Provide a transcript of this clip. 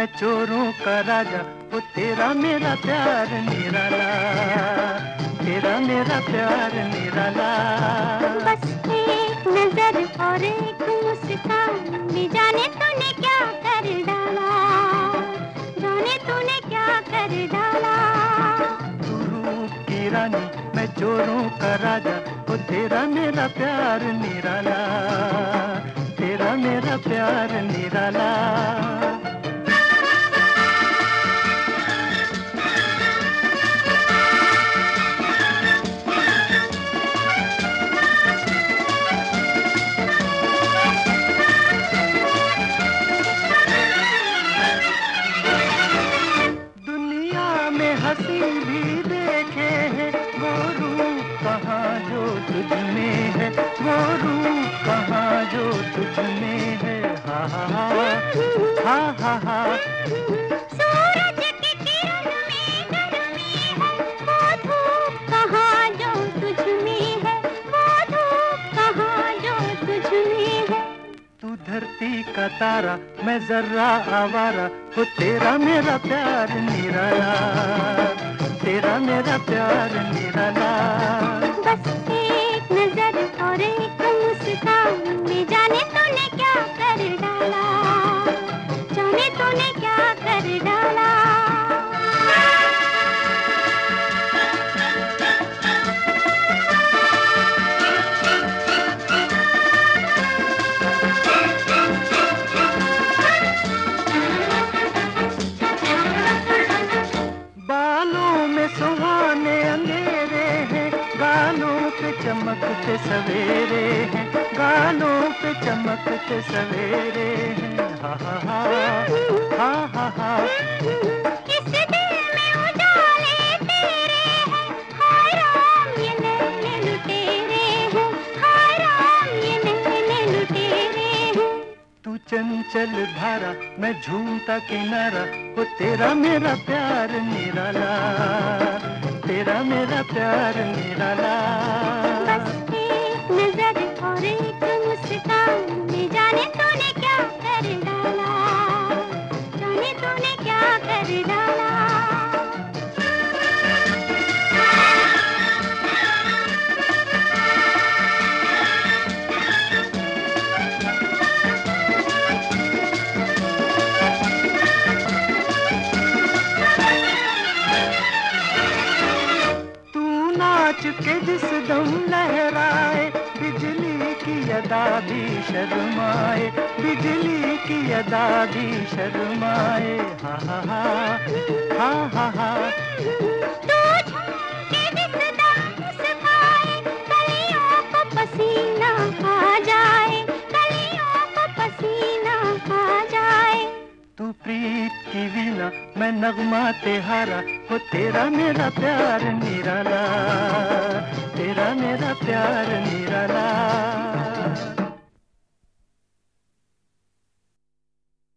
मैं चोरों का राजा, वो तेरा मेरा प्यार निराला, तेरा मेरा प्यार निराला। बस एक नजर और एक मुस्कान में जाने तूने क्या कर डाला, जाने तूने क्या कर डाला। तू रूप की रानी, मैं चोरों का राजा, वो तेरा मेरा प्यार निराला, तेरा मेरा प्यार निराला। हंसी भी देखे है वो रूप कहाँ जो तुझ में है, वो रूप कहाँ जो तुझ में है। हा हा हा हा हा। सूरज की किरण में गर्मी है, वो धूप कहाँ जो तुझ में है, वो धूप कहाँ जो तुझ में है। तू धरती का तारा, मैं जर्रा आवारा, वो तेरा मेरा प्यार निराला, तेरा मेरा प्यार निराला। बस एक नजर और एक मुस्कान में जाने तूने क्या कर डाला, जाने तूने क्या कर डाला। सुहाने अंधेरे हैं, गालों पे चमकते सवेरे हैं, गालों पे चमकते सवेरे हैं। हा हा हा हा हा। इस दिल में उजाले तेरे हैं, हाय राम ये नैने लुटेरे हैं, हाय राम ये नैने लुटेरे हैं। तू चंचल धारा, मैं झूमता किनारा, वो तेरा मेरा प्यार निराला, तेरा मेरा प्यार निराला। बस एक नजर और एक मुस्कान में जाने तूने क्या कर डाला, जाने तूने क्या कर डाला। नाच के जिस दम लहराए, बिजली की अदा भी शर्माए, बिजली की अदा भी शर्माए। हा हा हा हा हा। तू झूम के जिस दम मुस्काए, कलियों को पसीना आ जाए, कलियों को पसीना आ जाए। तू प्रीत की वीणा, मैं नगमा तेहारा, वो तेरा मेरा प्यार निराला, तेरा मेरा प्यार निराला।